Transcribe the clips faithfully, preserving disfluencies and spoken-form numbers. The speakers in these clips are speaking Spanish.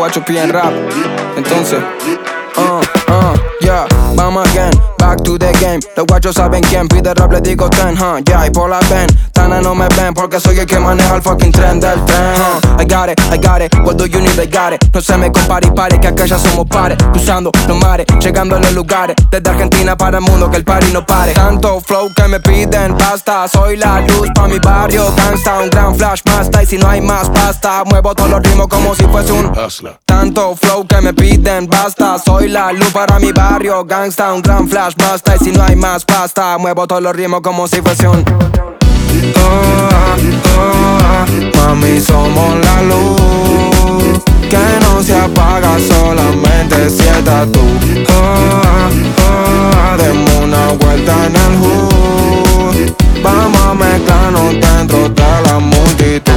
guachos piden rap. Entonces, uh, uh, yeah, vamos again, back to the game. Los guachos saben quién pide rap, les digo ten, huh, yeah, y por la ven. Tana no me ven porque soy el que maneja el fucking tren del tren, huh. I got it, I got it, what do you need, I got it. No se me compare y pare, que acá ya somos pares. Cruzando los mares, llegando a los lugares. Desde Argentina para el mundo, que el party no pare. Tanto flow que me piden basta. Soy la luz pa' mi barrio, gangsta. Un gran flash basta, y si no hay más pasta, muevo todos los ritmos como si fuese un hustler. Tanto flow que me piden basta. Soy la luz para mi barrio, gangsta. Un gran flash basta, y si no hay más pasta, muevo todos los ritmos como si fuese un oh, ah, oh, ah, mami, somos la luz que no se apaga, solamente si estás tú. Oh, ah, oh, ah, demos una vuelta en el hood. Vamos a mezclarnos dentro de la multitud.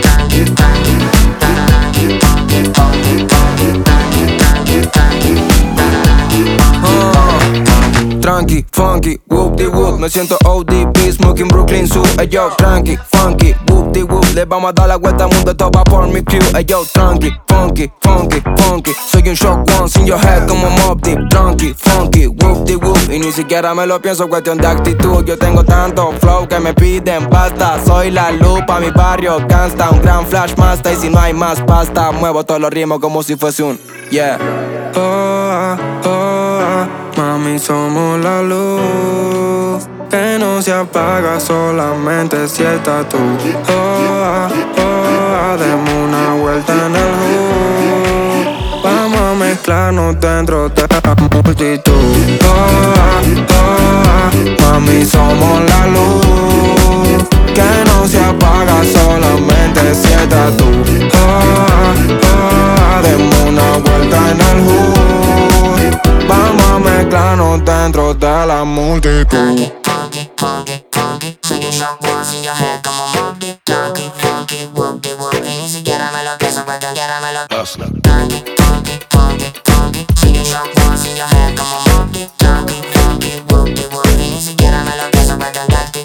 Tranqui, funky, whoop-de-whoop. Me siento O D B, smoking Brooklyn Zoo. Ey yo, tranqui, funky, whoop-de-whoop. Le vamos a dar la vuelta al mundo, todo va por mi crew. Ey yo, tranqui, funky, funky, funky. Soy un shock once in your head como Mobb Deep. Tranqui, funky, whoop-de-whoop. Y ni siquiera me lo pienso, cuestión de actitud. Yo tengo tanto flow que me piden basta. Soy la luz pa' mi barrio, gangsta. Un gran flash master, y si no hay más pasta, muevo todos los ritmos como si fuese un yeah. Oh, ah, oh, ah, mami, somos la luz que no se apaga, solamente si estás tú. Oh, ah, oh, ah, demos una vuelta en el hood. Vamos a mezclarnos dentro de la multitud. Oh, ah, oh, ah, mami, somos la luz que no se apaga, solamente si estás tú. Oh, ah, oh, ah, demos una vuelta en el hood. Vamos a mezclarnos dentro de la multitud. Funky, funky, funky. Soy un shock once in your head como Mobb Deep. Funky, funky, whoopty, whoopty. Ni siquiera me lo pienso, pues siquiera me lo pienso. Funky, funky, funky, funky. Soy un shock once in your head como Mobb Deep. Funky, funky, whoopty, whoopty. Ni siquiera me lo pienso, pues